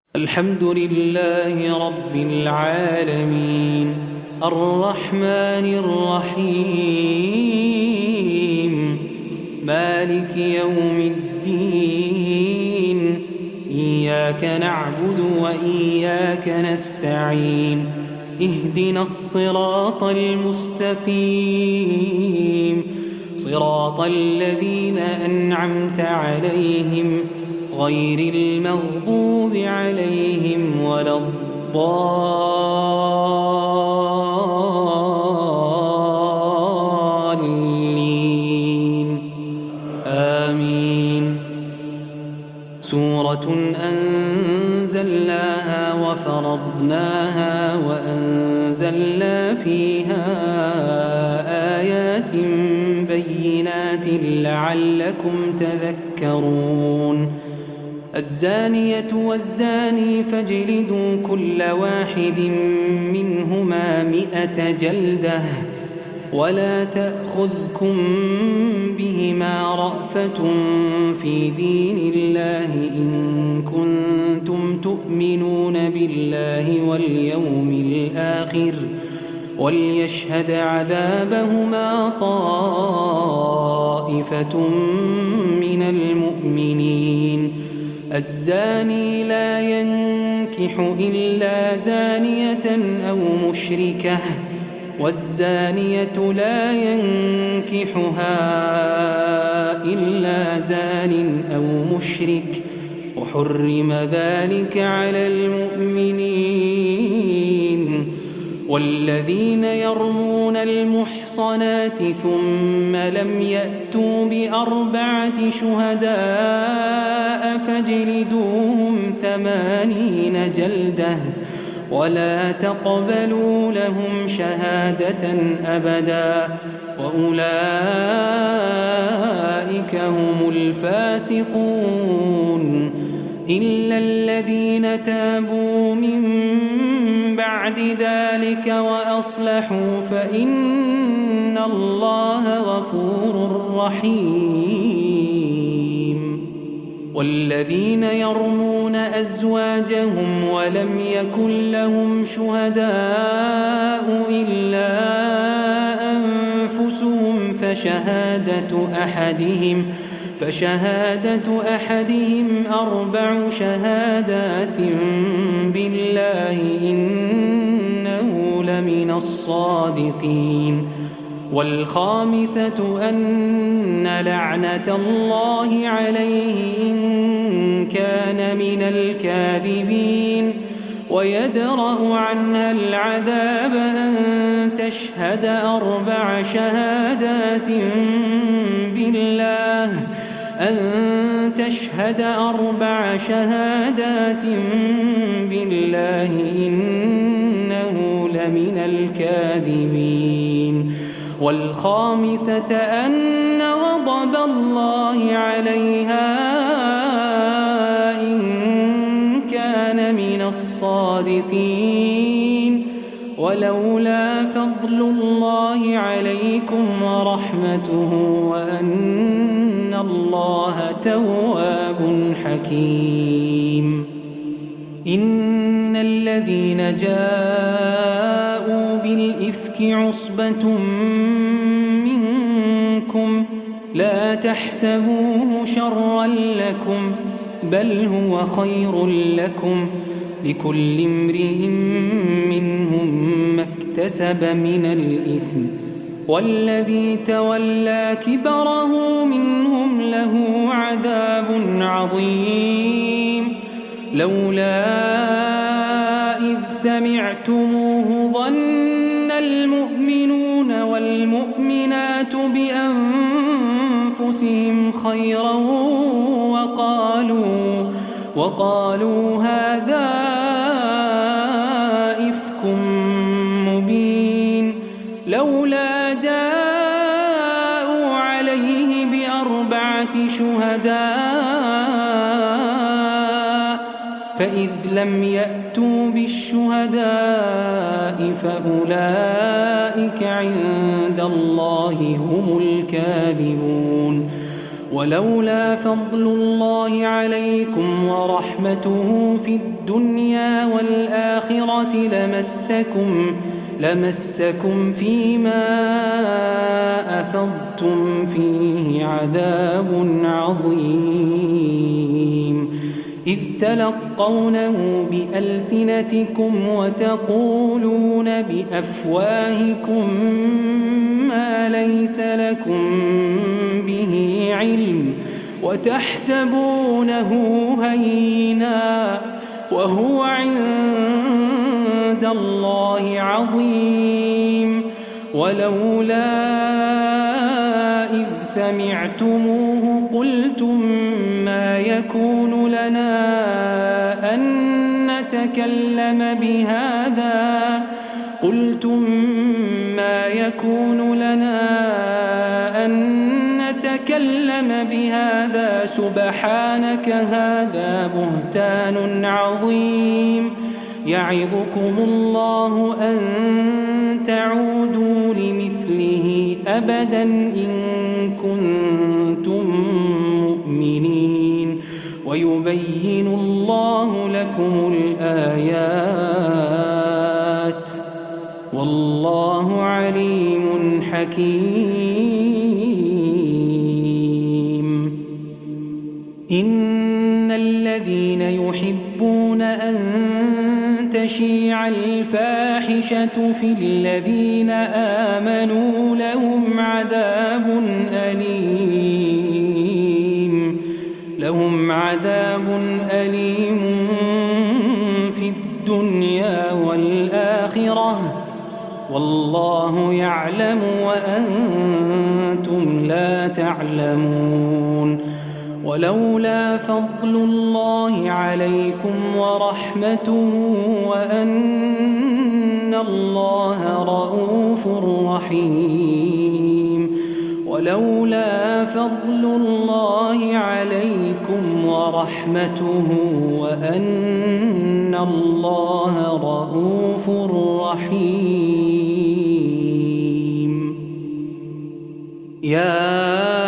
الحمد لله رب العالمين الرحمن الرحيم مالك يوم الدين إياك نعبد وإياك نستعين اهدنا الصراط المستقيم صراط الذين أنعمت عليهم غير المغضوب عليهم ولا الضالين آمين. سورة أنزلناها وفرضناها وأنزلنا فيها آيات بينات لعلكم تذكرون. الزانية والزاني فاجلدوا كل واحد منهما 100 جلدة ولا تأخذكم بهما رأفة في دين الله إن كنتم تؤمنون بالله واليوم الآخر وليشهد عذابهما طائفة من المؤمنين. الزاني لا ينكح إلا زانية أو مشركة والزانية لا ينكحها إلا زان أو مشرك وحرم ذلك على المؤمنين. والذين يرمون المحصنات ثم لم يأتوا ب4 شهداء فاجلدوهم 80 جلدة ولا تقبلوا لهم شهادة أبدا وأولئك هم الفاسقون. إلا الذين تابوا من بعد ذلك وأصلحوا فإن الله غفور رحيم. والذين يرمون أزواجهم ولم يكن لهم شهداء إلا أنفسهم فشهادة أحدهم 4 شهادات بالله إنه لمن الصادقين. والخامسة أن لعنة الله عليه إن كان من الكاذبين ويدرأ عنها العذاب أن تشهد 4 شهادات بالله إنه لمن الكاذبين. والخامسة أن غضب الله عليها إن كان من الصادقين. ولولا فضل الله عليكم ورحمته وأن الله تواب حكيم. إن الذين جاءوا بالإفك عصبة منكم لا تحسبوه شرا لكم بل هو خير لكم لكل امرئ منهم ما اكتسب من الإثم والذي تولى كبره منهم له عذاب عظيم. لولا إذ سمعتموه ظن المؤمنون والمؤمنات بأنفسهم خيرا وقالوا هذا إفك مبين. لولا جاءوا عليه ب4 شهداء فإذ لم يأتوا بالشهداء فأولئك عند الله هم الكاذبون. ولولا فضل الله عليكم ورحمته في الدنيا والآخرة لمسكم فيما أفضتم فيه عذاب عظيم إذ تلقونه بألسنتكم وتقولون بأفواهكم ما ليس لكم به علم وتحسبونه هينا وهو عند الله عظيم ولولا إذ سمعتموه قلتم ما يكون لنا أن نتكلم بهذا سبحانك هذا بهتان عظيم يعظكم الله أن تعودوا لمثله أبدا إن كنتم مؤمنين ويبين الله لكم الآيات والله عليم حكيم إن الذين يحبون أن تشيع الفاحشة في الذين آمنوا لهم عذاب أليم في الدنيا والآخرة والله يعلم وأنتم لا تعلمون ولولا فضل الله عليكم ورحمته وأن الله رؤوف رحيم ولولا فضل الله عليكم ورحمته وأن الله رؤوف رحيم يا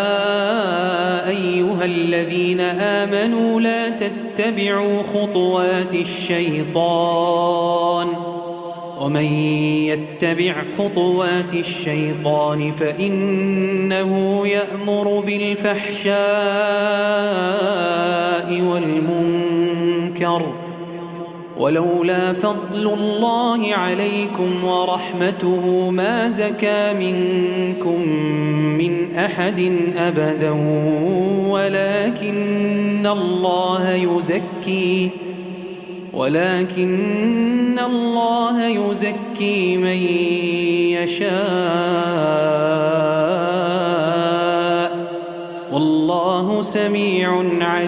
أيها الذين آمنوا لا تتبعوا خطوات الشيطان ومن يتبع خطوات الشيطان فإنه يأمر بالفحشاء والمنكر ولولا فضل الله عليكم ولرحمته ما زكى منكم من أحد أبدا ولكن الله يزكي من يشاء والله سميع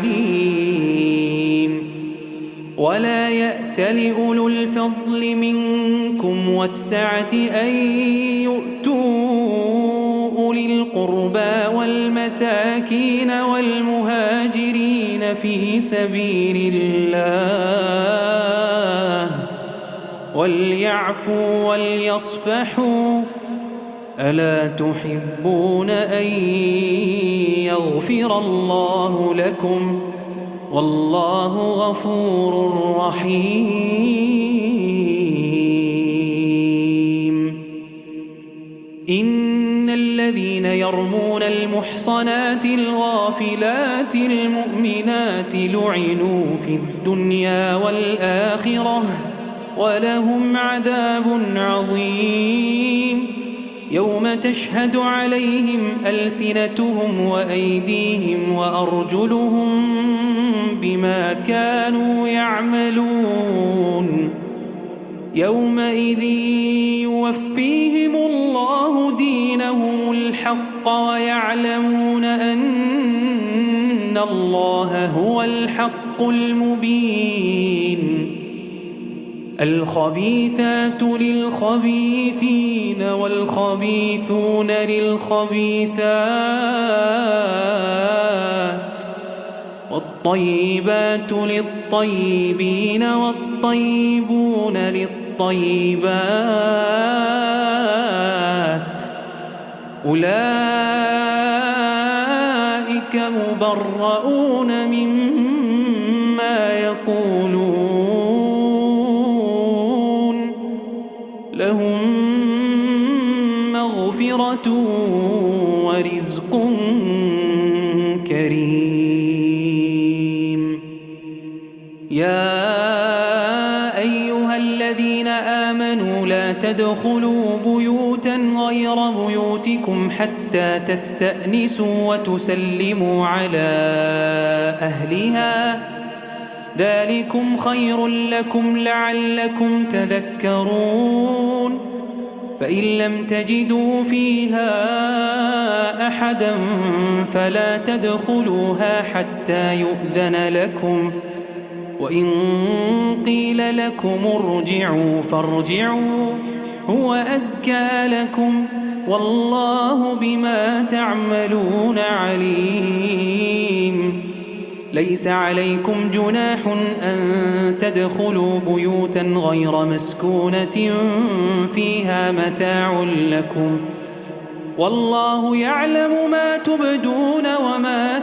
عليم ولا يأتل أولو الفضل منكم والسعة أن يؤتوا أولي القربى والمساكين والمهاجرين في سبيل الله وليعفوا وليصفحوا ألا تحبون أن يغفر الله لكم والله غفور رحيم إن الذين يرمون المحصنات الغافلات المؤمنات لعنوا في الدنيا والآخرة ولهم عذاب عظيم يوم تشهد عليهم ألسنتهم وأيديهم وأرجلهم بما كانوا يعملون يومئذ يوفيهم الله دينهم الحق ويعلمون أن الله هو الحق المبين الخبيثات للخبيثين والخبيثون للخبيثات والطيبات للطيبين والطيبون للطيبات أولئك مبرؤون مما يقولون لهم مغفرة ورزق كريم يا أيها الذين آمنوا لا تدخلوا بيوتا غير بيوتكم حتى تستأنسوا وتسلموا على أهلها ذلكم خير لكم لعلكم تذكرون فإن لم تجدوا فيها أحدا فلا تدخلوها حتى يؤذن لكم وإن قيل لكم ارجعوا فارجعوا هو أزكى لكم والله بما تعملون عليم ليس عليكم جناح أن تدخلوا بيوتا غير مسكونة فيها متاع لكم والله يعلم ما تبدون وما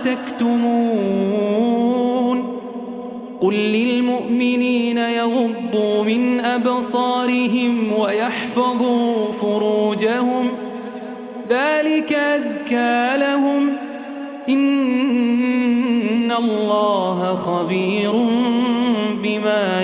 تكتمون قل للمؤمنين يغضوا من أبصارهم ويحفظوا فروجهم ذلك أزكى لهم إن الله خبير بما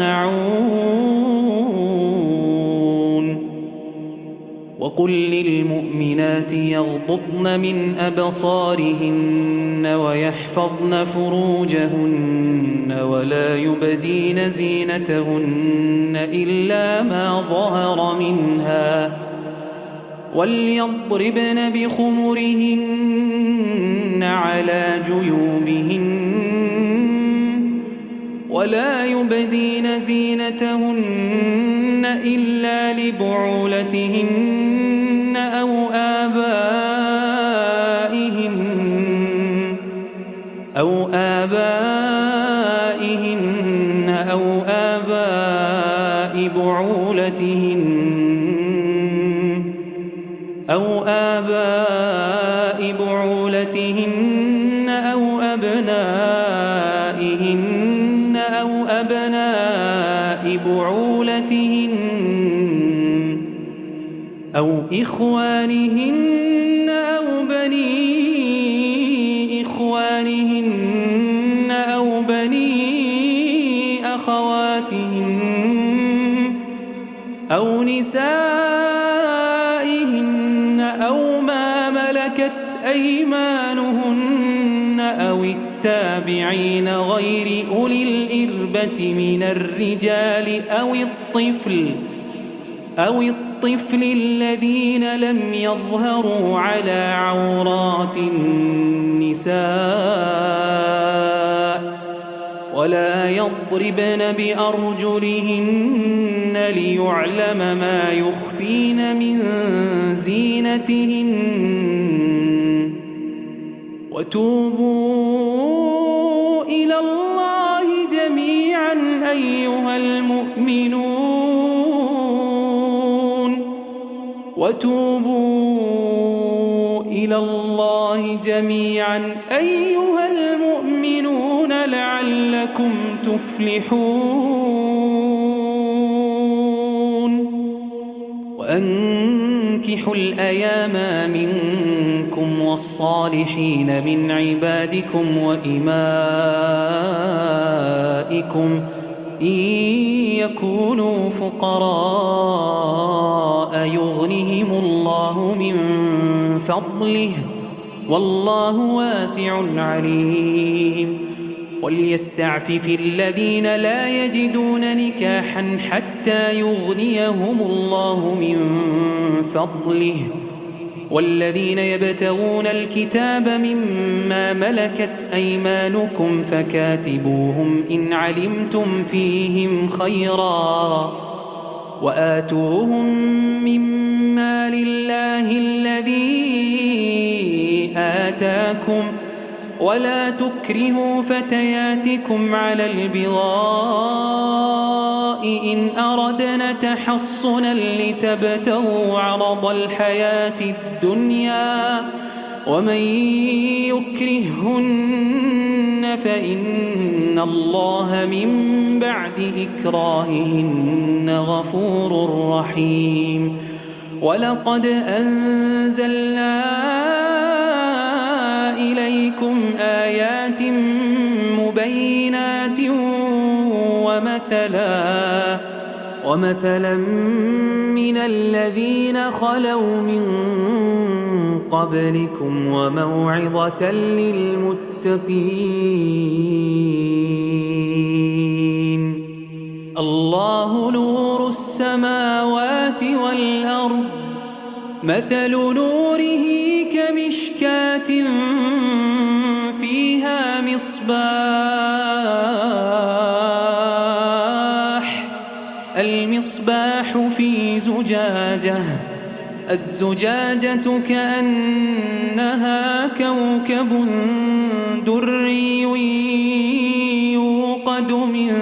يصنعون وقل للمؤمنات يغضضن من أبصارهن ويحفظن فروجهن ولا يبدين زينتهن إلا ما ظهر منها وليضربن بخمرهن على جيوبهن ولا يبدين زينتهن إلا لبعولتهن أو آبائهن أو آباء بعولتهن أو أبنائهن أو أبناء بعولتهن أو إخوانهن أو بني إخوانهن أو بني أخواتهن أو نسائهن أو ما ملكت أيمانهن أو التابعين غير أولي الإربة من الرجال أو الطفل الذين لم يظهروا على عورات النساء ولا يضربن بأرجلهن ليعلم ما يخفين من زينتهن وتوبوا إلى الله جميعا أيها المؤمنون لعلكم تفلحون وأنكحوا الأيام منكم والصالحين من عبادكم وإمائكم إن يكونوا فقراء يغنهم الله من فضله والله واسع عليم وليستعفف الذين لا يجدون نكاحا حتى يغنيهم الله من فضله والذين يبتغون الكتاب مما ملكت أيمانكم فكاتبوهم إن علمتم فيهم خيرا وآتوهم مما لله الذي آتاكم ولا تكرهوا فتياتكم على البغاء إن أردنا تحصنا لتبتغوا عرض الحياة الدنيا ومن يكرههن فإن الله من بعد إكراههن غفور رحيم ولقد أنزلنا إليكم آيات مبينات ومثلا من الذين خلوا من قبلكم وموعظة للمتقين الله نور السماوات والأرض مثل نوره كمشكاة فيها المصباح في زجاجة الزجاجة كأنها كوكب دري يوقد من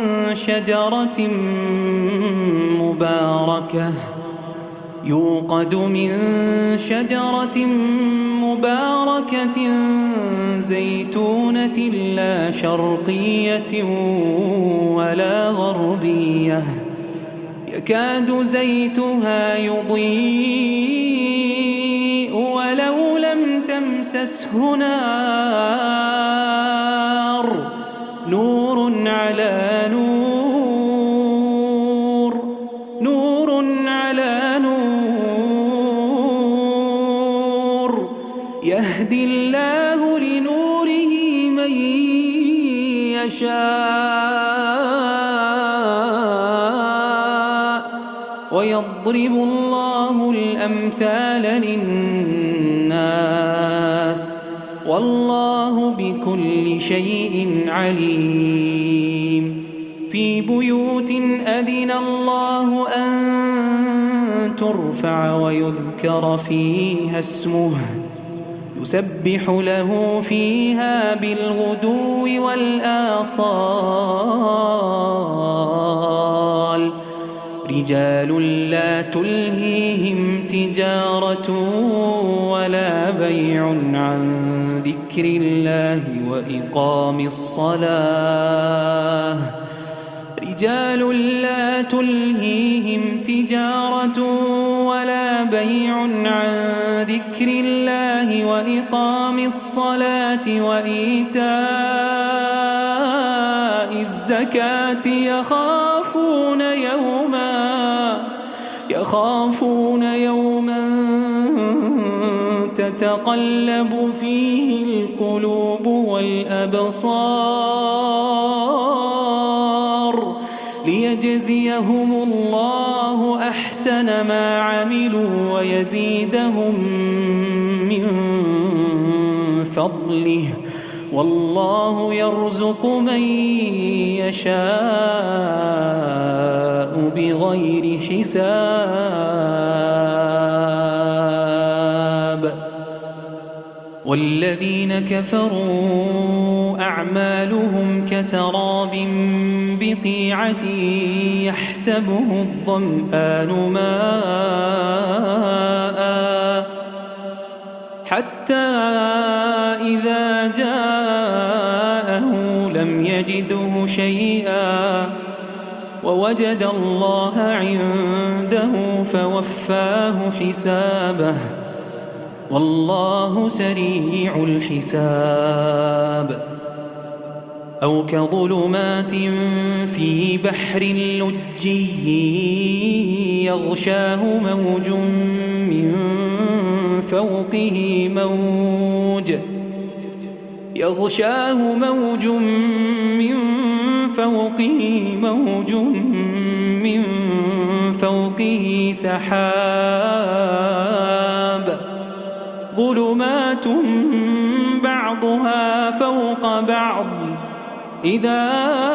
شجرة مباركة زيتونة لا شرقية ولا غربية يكاد زيتها يضيء ولو لم تمسسه نار نور على نور يهدي الله لنوره من يشاء ويضرب الله الأمثال للناس والله بكل شيء عليم في بيوت أذن الله أن ترفع ويذكر فيها اسمه يسبح له فيها بالغدو والآصال رجال لا تلهيهم تجارة ولا بيع عن ذكر الله وإقام الصلاة رجال لا تلهيهم تجارة ولا بيع عن ذكر الله وإقام الصلاة وإيتاء الزكاة يخافون يوما تتقلب فيه القلوب والأبصار ليجزيهم الله أحسن ما عملوا ويزيدهم من فضله والله يرزق من يشاء بغير حساب والذين كفروا أعمالهم كسراب بقيعة يحسبه الظمآن ماء حتى إذا جاءه لم يجده شيئا ووجد الله عنده فوفاه حسابه والله سريع الحساب أو كظلمات في بحر لجي يغشاه موج من فوقه سحاب ظلمات بعضها فوق بعض إذا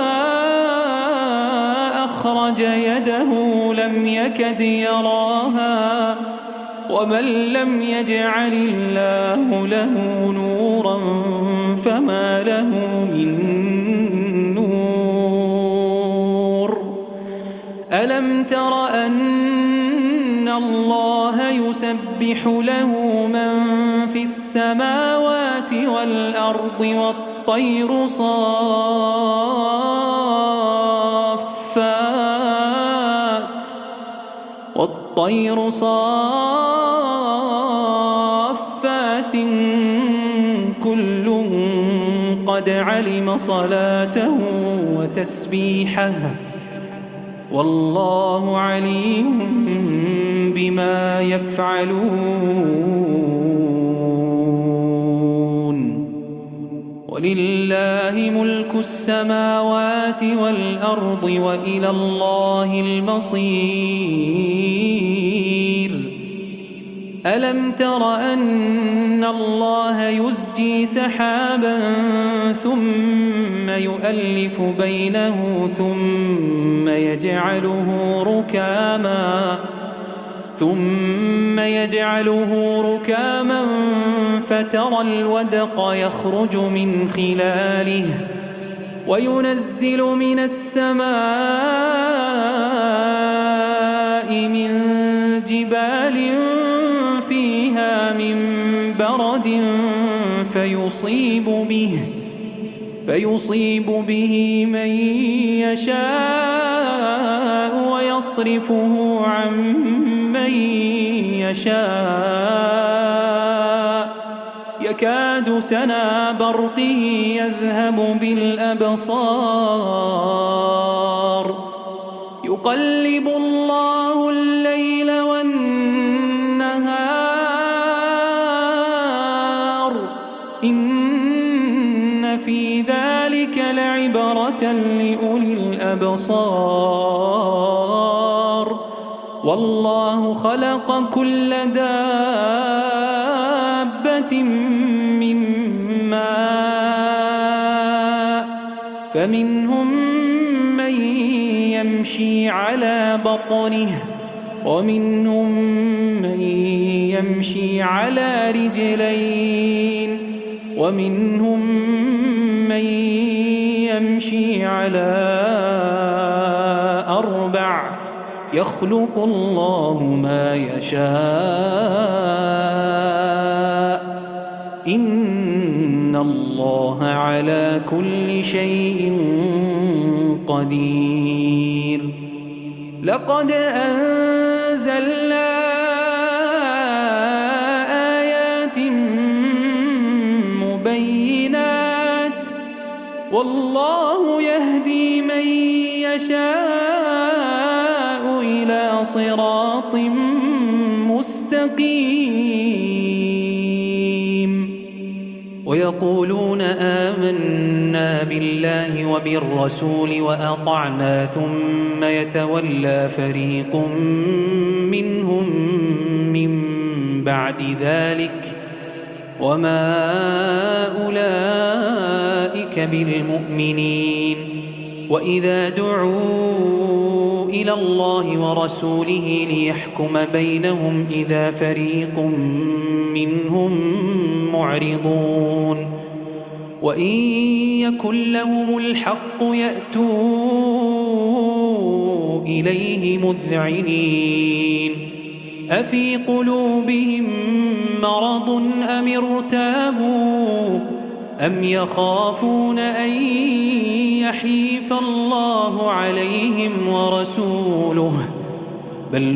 أخرج يده لم يكد يراها ومن لم يجعل الله له نورا فما له من نور ألم تر أن الله يسبح له من في السماء السماوات والأرض والطير صافات كل قد علم صلاته وتسبيحه والله عليم بما يفعلون ولله ملك السماوات والأرض وإلى الله المصير ألم تر أن الله يزجي سحابا ثم يؤلف بينه ثم يجعله ركاما فترى الودق يخرج من خلاله وينزل من السماء من جبال فيها من برد فيصيب به من يشاء ويصرفه عن من يشاء يكاد سنا برقه يذهب بالأبصار يقلب الله الليل والنهار إن في ذلك لعبرة لأولي الأبصار والله خلق كل دابة من ماء فمنهم من يمشي على بطنه ومنهم من يمشي على رجلين ومنهم من يمشي على أربع يخلق الله ما يشاء إن الله على كل شيء قدير لقد أنزلنا آيات مبينات والله يهدي من يشاء إلى صراط مستقيم ويقولون آمنا بالله وبالرسول وأطعنا ثم يتولى فريق منهم من بعد ذلك وما أولئك بالمؤمنين وإذا دعوا إلى الله ورسوله ليحكم بينهم إذا فريق منهم معرضون وإن يكن لهم الحق يأتوا إليه مذعنين أفي قلوبهم مرض أم ارتابوا أم يخافون أن يحيف الله عليهم ورسوله بل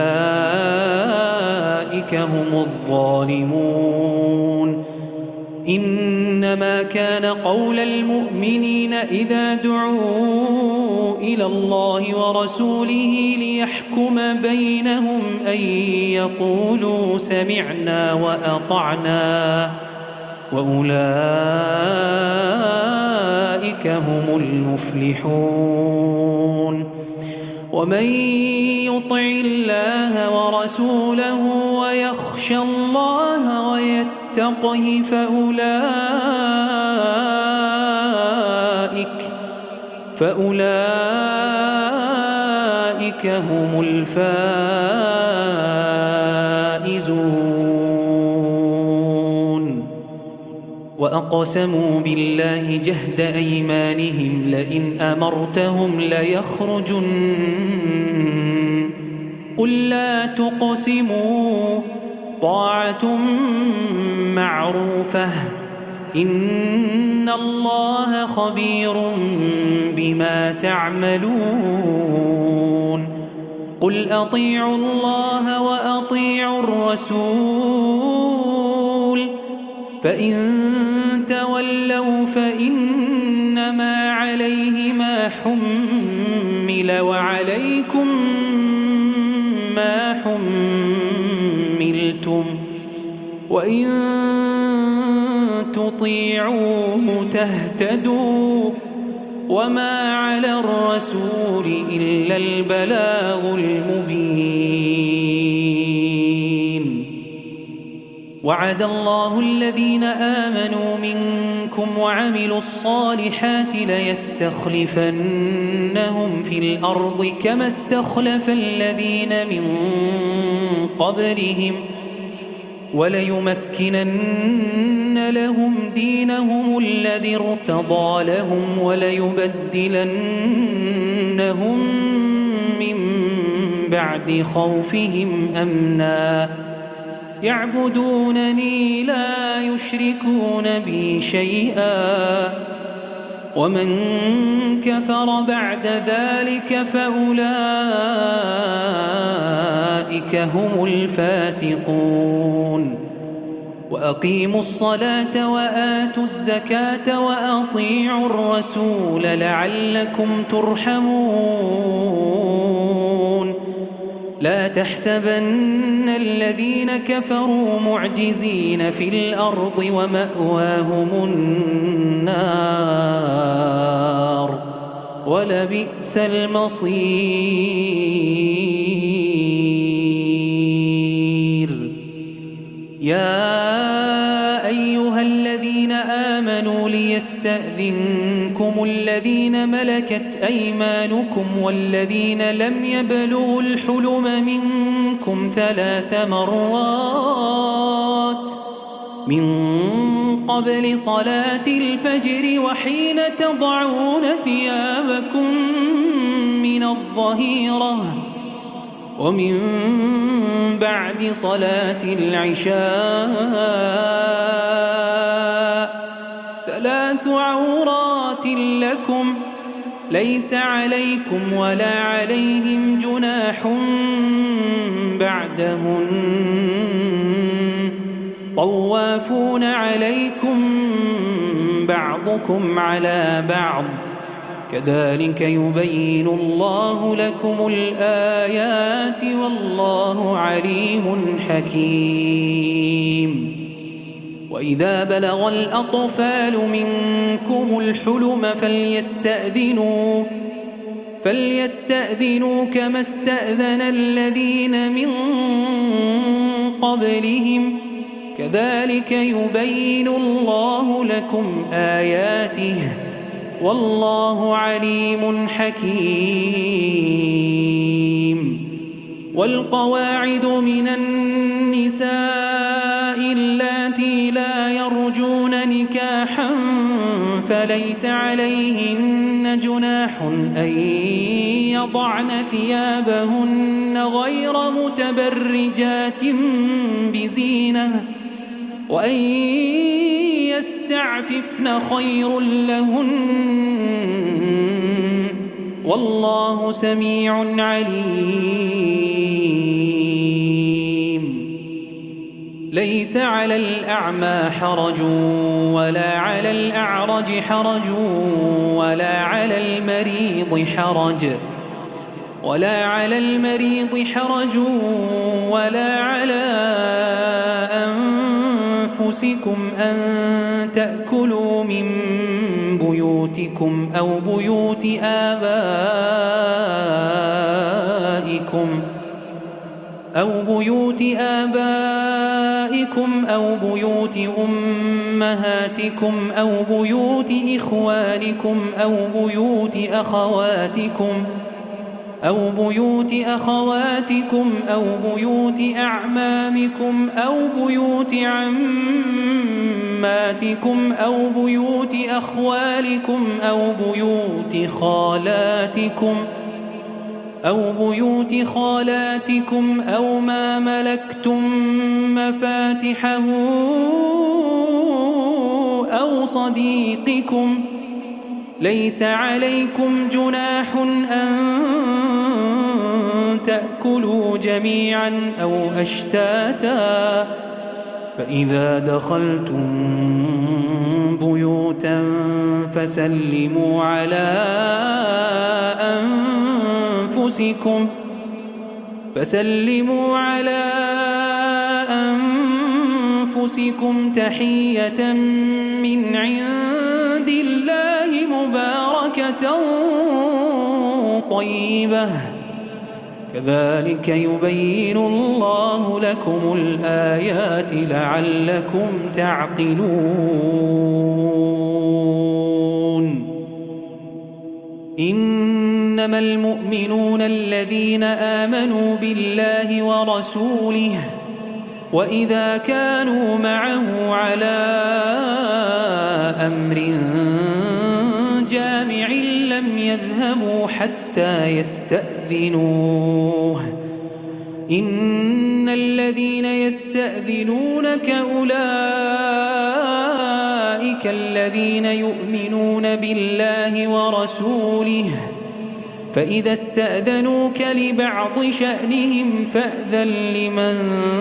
أولئك هم الظالمون إنما كان قول المؤمنين إذا دعوا إلى الله ورسوله ليحكم بينهم أن يقولوا سمعنا وأطعنا وأولئك هم المفلحون ومن يطع الله ورسوله ويخشى الله ويتقه فأولئك هم الفائزون وأقسموا بالله جهد أيمانهم لئن أمرتهم ليخرجن قل لا تقسموا طاعة معروفة إن الله خبير بما تعملون قل أطيعوا الله وأطيعوا الرسول فإن تولوا فإنما عليه ما حمل وعليكم ما حملتم وإن تطيعوه تهتدوا وما على الرسول إلا البلاغ المبين وعد الله الذين آمنوا منكم وعملوا الصالحات ليستخلفنهم في الأرض كما استخلف الذين من قبلهم وليمكنن لهم دينهم الذي ارتضى لهم وليبدلنهم من بعد خوفهم أمنا يعبدونني لا يشركون بي شيئا ومن كفر بعد ذلك فأولئك هم الفاسقون وأقيموا الصلاة وآتوا الزكاة وأطيعوا الرسول لعلكم ترحمون لا تحسبن الذين كفروا معجزين في الأرض ومأواهم النار ولبئس المصير يا أيها الذين آمنوا ليستأذنكم الذين ملكت أيمانكم والذين لم يبلغوا الحلم منكم 3 مرات من قبل صلاة الفجر وحين تضعون ثيابكم من الظهيرة ومن بعد صلاة العشاء 3 عورات لكم ليس عليكم ولا عليهم جناح بعدهن طوافون عليكم بعضكم على بعض كذلك يبين الله لكم الآيات والله عليم حكيم وإذا بلغ الأطفال منكم الحلم فليستأذنوا كما استأذن الذين من قبلهم كذلك يبين الله لكم آياته والله عليم حكيم والقواعد من النساء اللاتي لا يرجون نكاحا فليس عليهن جناح أن يضعن ثيابهن غير متبرجات بزينة وأن يستعففن خير لهن والله سميع عليم ليس على الأعمى حرج ولا على الأعرج حرج ولا على المريض حرج ولا على أنفسكم أن تأكلوا من بيوتكم أو بيوت آبائكم أو بيوت أمهاتكم أو بيوت إخوانكم أو بيوت أخواتكم أو بيوت أعمامكم أو بيوت عماتكم أو بيوت أخوالكم أو بيوت خالاتكم أو بيوت خالاتكم أو ما ملكتم مفاتحه أو صديقكم ليس عليكم جناح أن تأكلوا جميعا أو أشتاتا فإذا دخلتم بيوتا فسلموا على أنفسكم تحية من عند الله مباركة طيبة كذلك يبين الله لكم الآيات لعلكم تعقلون إنما المؤمنون الذين آمنوا بالله ورسوله وإذا كانوا معه على أمر جامع لم يذهبوا حتى يستأذنوه إن الذين يستأذنونك أولئك الذين يؤمنون بالله ورسوله فإذا استأذنوك لبعض شأنهم فأذن لمن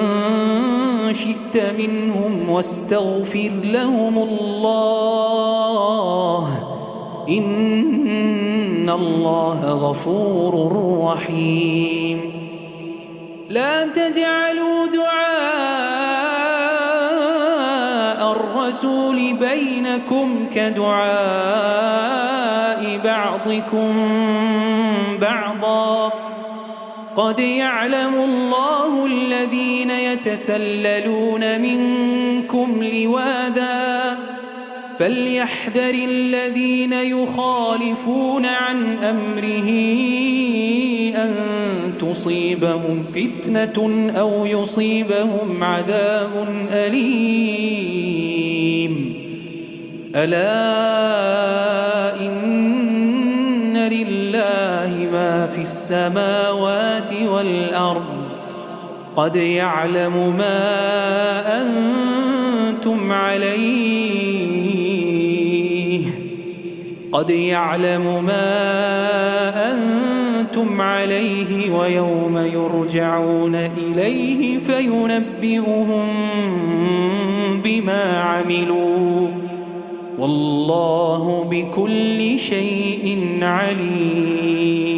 شئت منهم واستغفر لهم الله إن الله غفور رحيم لا تجعلوا دعاء الرسول بينكم كدعاء بعضكم بعضا قد يعلم الله الذين يتسللون منكم لواذا فليحذر الذين يخالفون عن أمره أن تصيبهم فتنة أو يصيبهم عذاب أليم ألا إن لله ما في السماوات والأرض قد يعلم ما أنتم عليه ويوم يرجعون إليه فينبئهم بما عملوا والله بكل شيء عليم